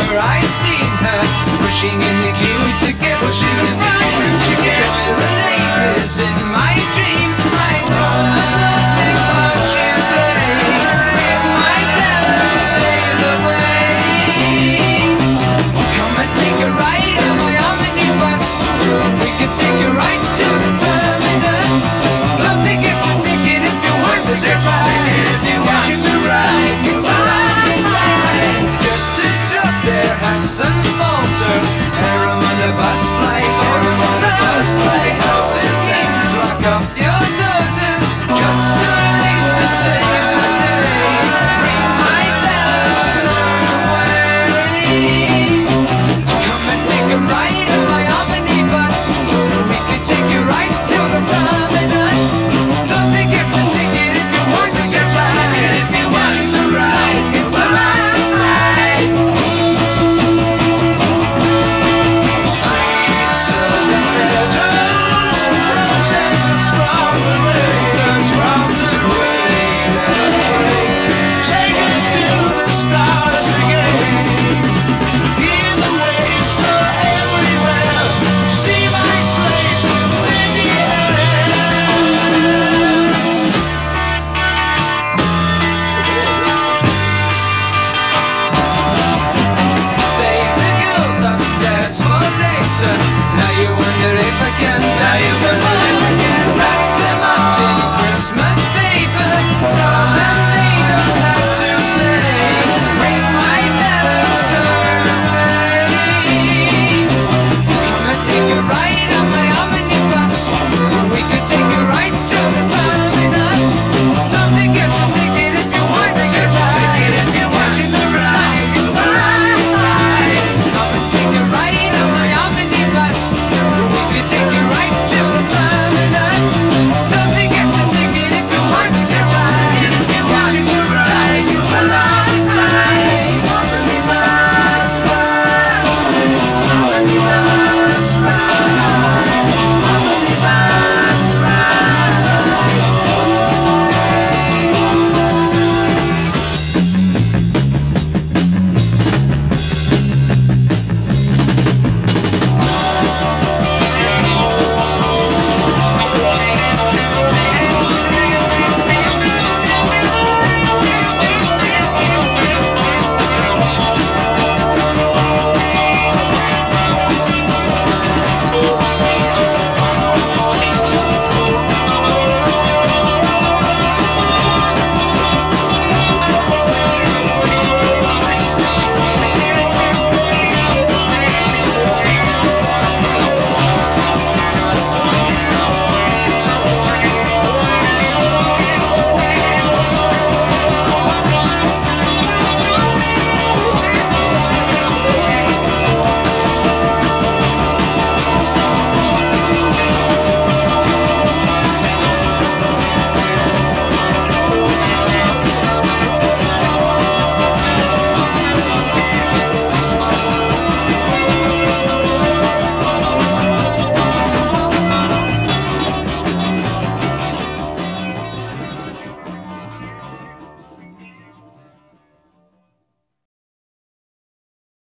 sure I've seen her pushing in the queue to get to the front. Join the ladies in my dream. I know a perfect part she'll play in my balance sail away. Come and take a ride on my omnibus. We can take you right to the terminus. Club to get your ticket if you want to ride. Want you to ride. It's a ride. Just to drop their hats and falter. Aram on the bus flies over the bus flies. House and kings, lock up your daughters. Just to